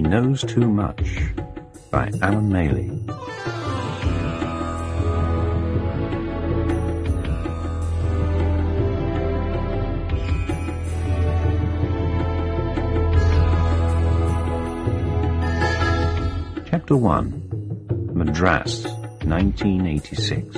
He Knows Too Much by Alan Maylie. Chapter 1. Madras, 1986.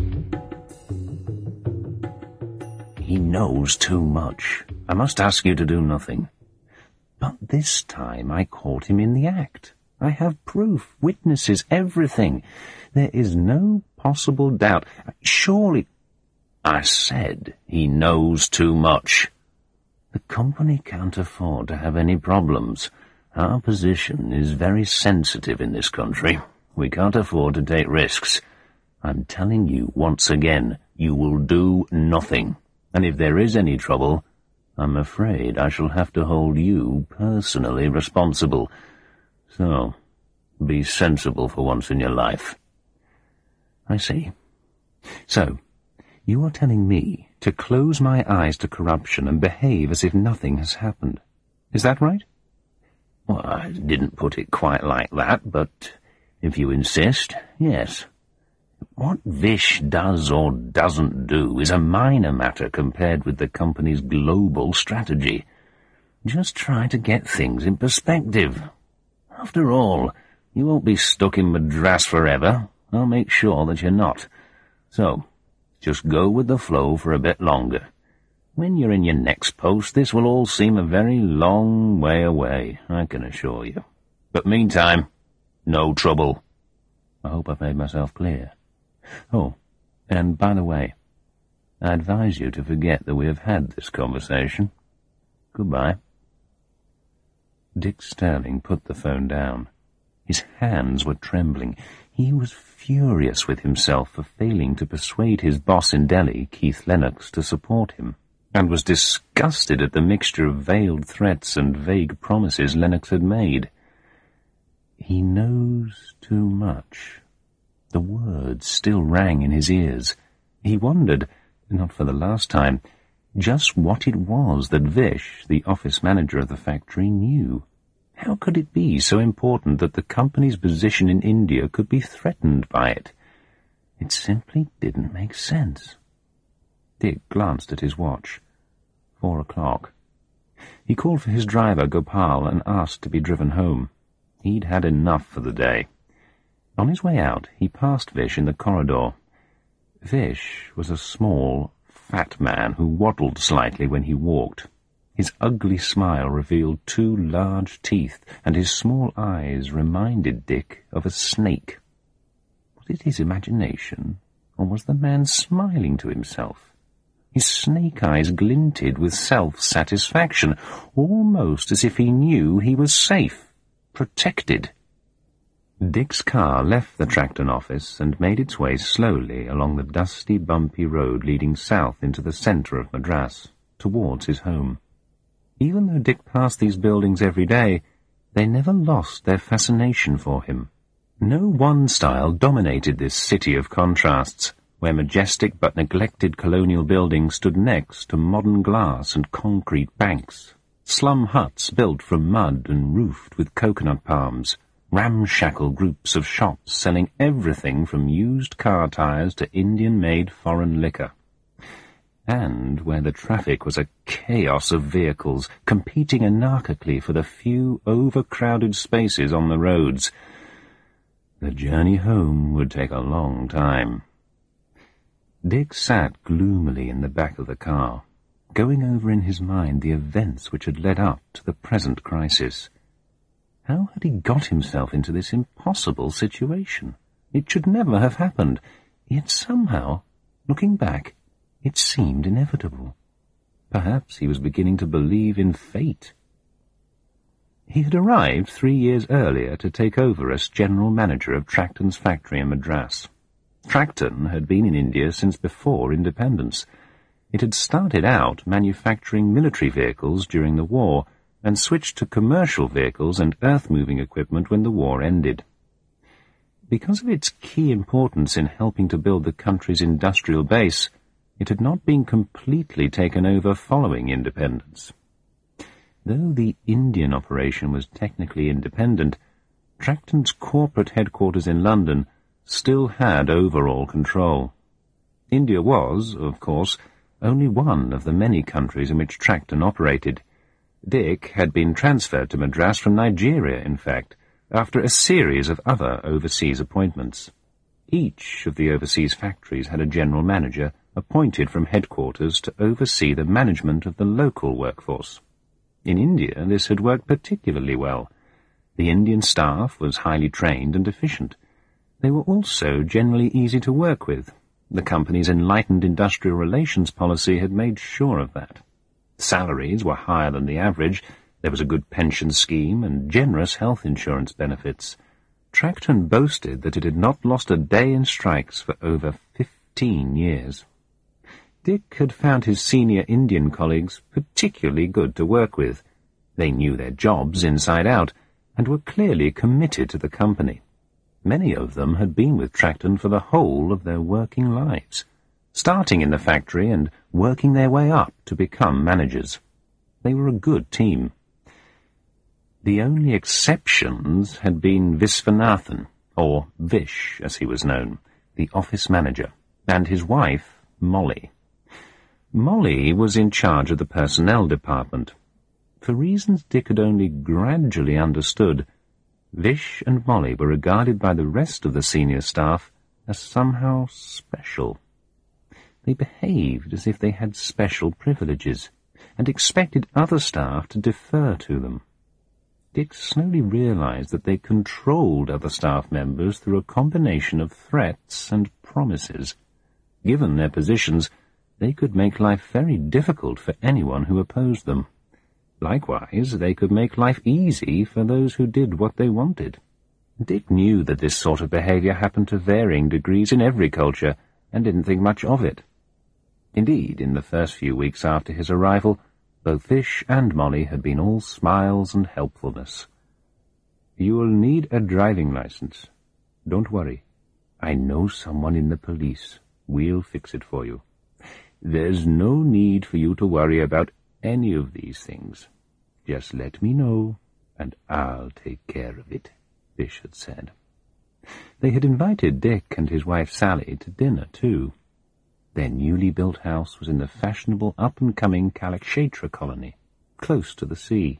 He knows too much. I must ask you to do nothing. But this time I caught him in the act. I have proof, witnesses, everything. There is no possible doubt. Surely, I said, he knows too much. The company can't afford to have any problems. Our position is very sensitive in this country. We can't afford to take risks. I'm telling you once again, you will do nothing. And if there is any trouble, I'm afraid I shall have to hold you personally responsible. So, be sensible for once in your life. I see. So, you are telling me to close my eyes to corruption and behave as if nothing has happened. Is that right? Well, I didn't put it quite like that, but if you insist, yes. What Vish does or doesn't do is a minor matter compared with the company's global strategy. Just try to get things in perspective. After all, you won't be stuck in Madras forever. I'll make sure that you're not. So, just go with the flow for a bit longer. When you're in your next post, this will all seem a very long way away, I can assure you. But meantime, no trouble. I hope I've made myself clear. Oh, and by the way, I advise you to forget that we have had this conversation. Goodbye. Dick Sterling put the phone down. His hands were trembling. He was furious with himself for failing to persuade his boss in Delhi, Keith Lennox, to support him, and was disgusted at the mixture of veiled threats and vague promises Lennox had made. He knows too much. The words still rang in his ears. He wondered, not for the last time, just what it was that Vish, the office manager of the factory, knew. How could it be so important that the company's position in India could be threatened by it? It simply didn't make sense. Dick glanced at his watch. 4 o'clock. He called for his driver, Gopal, and asked to be driven home. He'd had enough for the day. On his way out, he passed Vish in the corridor. Vish was a small, fat man who waddled slightly when he walked. His ugly smile revealed 2 large teeth, and his small eyes reminded Dick of a snake. Was it his imagination, or was the man smiling to himself? His snake eyes glinted with self-satisfaction, almost as if he knew he was safe, protected. Dick's car left the Tracton office and made its way slowly along the dusty, bumpy road leading south into the centre of Madras, towards his home. Even though Dick passed these buildings every day, they never lost their fascination for him. No one style dominated this city of contrasts, where majestic but neglected colonial buildings stood next to modern glass and concrete banks, slum huts built from mud and roofed with coconut palms, ramshackle groups of shops selling everything from used car tires to Indian-made foreign liquor, and where the traffic was a chaos of vehicles competing anarchically for the few overcrowded spaces on the roads. The journey home would take a long time. Dick sat gloomily in the back of the car, going over in his mind the events which had led up to the present crisis. How had he got himself into this impossible situation? It should never have happened, yet somehow, looking back, it seemed inevitable. Perhaps he was beginning to believe in fate. He had arrived 3 years earlier to take over as general manager of Tracton's factory in Madras. Tracton had been in India since before independence. It had started out manufacturing military vehicles during the war, and switched to commercial vehicles and earth-moving equipment when the war ended. Because of its key importance in helping to build the country's industrial base, it had not been completely taken over following independence. Though the Indian operation was technically independent, Tracton's corporate headquarters in London still had overall control. India was, of course, only one of the many countries in which Tracton operated. Dick had been transferred to Madras from Nigeria, in fact, after a series of other overseas appointments. Each of the overseas factories had a general manager appointed from headquarters to oversee the management of the local workforce. In India, this had worked particularly well. The Indian staff was highly trained and efficient. They were also generally easy to work with. The company's enlightened industrial relations policy had made sure of that. Salaries were higher than the average, there was a good pension scheme and generous health insurance benefits. Tracton boasted that it had not lost a day in strikes for over 15 years. Dick had found his senior Indian colleagues particularly good to work with. They knew their jobs inside out and were clearly committed to the company. Many of them had been with Tracton for the whole of their working lives, starting in the factory and working their way up to become managers. They were a good team. The only exceptions had been Viswanathan, or Vish as he was known, the office manager, and his wife, Molly. Molly was in charge of the personnel department. For reasons Dick had only gradually understood, Vish and Molly were regarded by the rest of the senior staff as somehow special. They behaved as if they had special privileges, and expected other staff to defer to them. Dick slowly realized that they controlled other staff members through a combination of threats and promises. Given their positions, they could make life very difficult for anyone who opposed them. Likewise, they could make life easy for those who did what they wanted. Dick knew that this sort of behavior happened to varying degrees in every culture, and didn't think much of it. Indeed, in the first few weeks after his arrival, both Vish and Molly had been all smiles and helpfulness. "You will need a driving license. Don't worry. I know someone in the police. We'll fix it for you. There's no need for you to worry about any of these things. Just let me know, and I'll take care of it," Vish had said. They had invited Dick and his wife Sally to dinner, too. Their newly built house was in the fashionable up-and-coming Kalakshetra colony, close to the sea.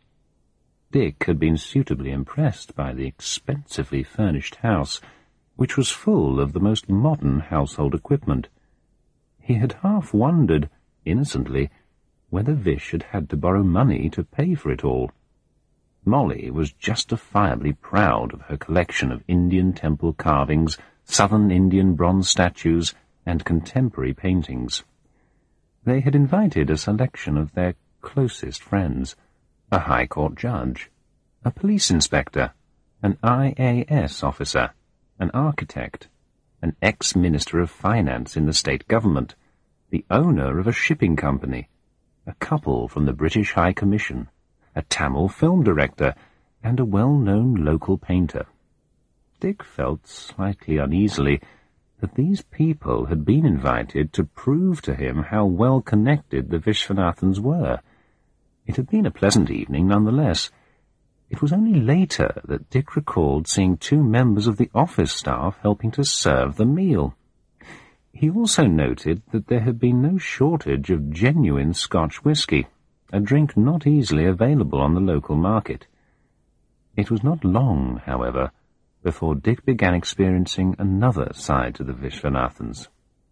Dick had been suitably impressed by the expensively furnished house, which was full of the most modern household equipment. He had half wondered, innocently, whether Vish had had to borrow money to pay for it all. Molly was justifiably proud of her collection of Indian temple carvings, southern Indian bronze statues, and contemporary paintings. They had invited a selection of their closest friends, a High Court judge, a police inspector, an IAS officer, an architect, an ex-minister of finance in the state government, the owner of a shipping company, a couple from the British High Commission, a Tamil film director, and a well-known local painter. Dick felt slightly uneasily that these people had been invited to prove to him how well-connected the Viswanathans were. It had been a pleasant evening nonetheless. It was only later that Dick recalled seeing two members of the office staff helping to serve the meal. He also noted that there had been no shortage of genuine Scotch whisky, a drink not easily available on the local market. It was not long, however, before Dick began experiencing another side to the Viswanathans.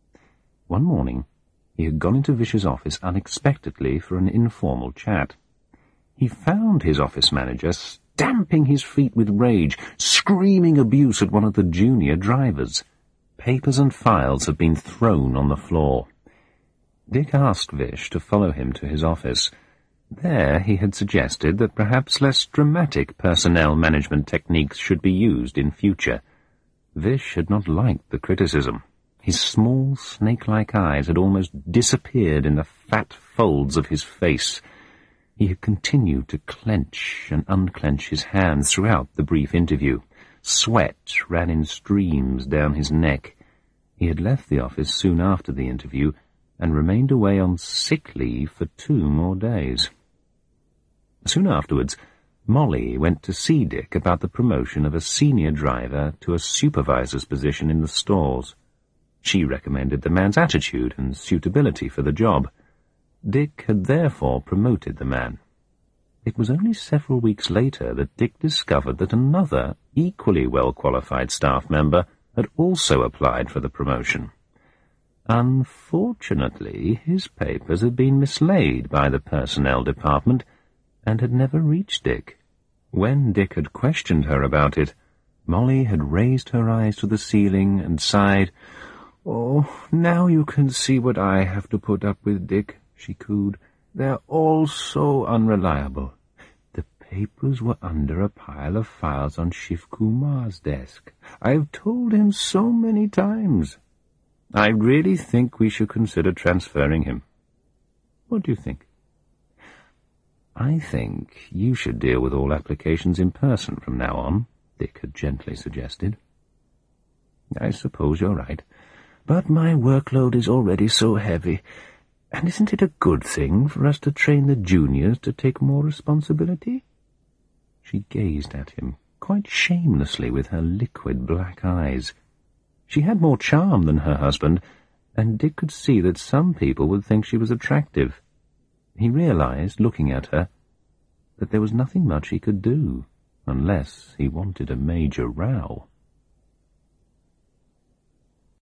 One morning, he had gone into Vish's office unexpectedly for an informal chat. He found his office manager stamping his feet with rage, screaming abuse at one of the junior drivers. Papers and files had been thrown on the floor. Dick asked Vish to follow him to his office. There he had suggested that perhaps less dramatic personnel management techniques should be used in future. Vish had not liked the criticism. His small, snake-like eyes had almost disappeared in the fat folds of his face. He had continued to clench and unclench his hands throughout the brief interview. Sweat ran in streams down his neck. He had left the office soon after the interview and remained away on sick leave for 2 more days. Soon afterwards, Molly went to see Dick about the promotion of a senior driver to a supervisor's position in the stores. She recommended the man's attitude and suitability for the job. Dick had therefore promoted the man. It was only several weeks later that Dick discovered that another, equally well-qualified staff member had also applied for the promotion. Unfortunately, his papers had been mislaid by the personnel department and had never reached Dick. When Dick had questioned her about it, Molly had raised her eyes to the ceiling and sighed. "Oh, now you can see what I have to put up with, Dick," she cooed. "They're all so unreliable. The papers were under a pile of files on Shiv Kumar's desk. I've told him so many times. I really think we should consider transferring him. What do you think?" "I think you should deal with all applications in person from now on," Dick had gently suggested. "I suppose you're right. But my workload is already so heavy, and isn't it a good thing for us to train the juniors to take more responsibility?" She gazed at him, quite shamelessly with her liquid black eyes. She had more charm than her husband, and Dick could see that some people would think she was attractive. He realized, looking at her, that there was nothing much he could do, unless he wanted a major row.